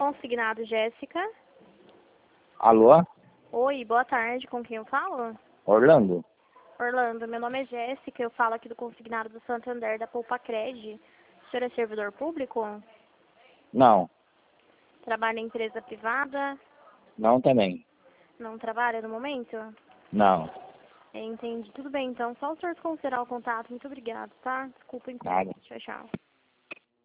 consignado, Jéssica. Alô? Oi, boa tarde. Com quem eu falo? Orlando? Orlando, meu nome é Jéssica. Eu falo aqui do consignado do Santander da Poupa-Cred. O senhor é servidor público? Não. Trabalha em empresa privada? Não também. Não trabalha no momento? Não. Entendi. Tudo bem, então. Só o senhor considerar o contato. Muito obrigado, tá? Desculpa, Nada. Tchau, tchau.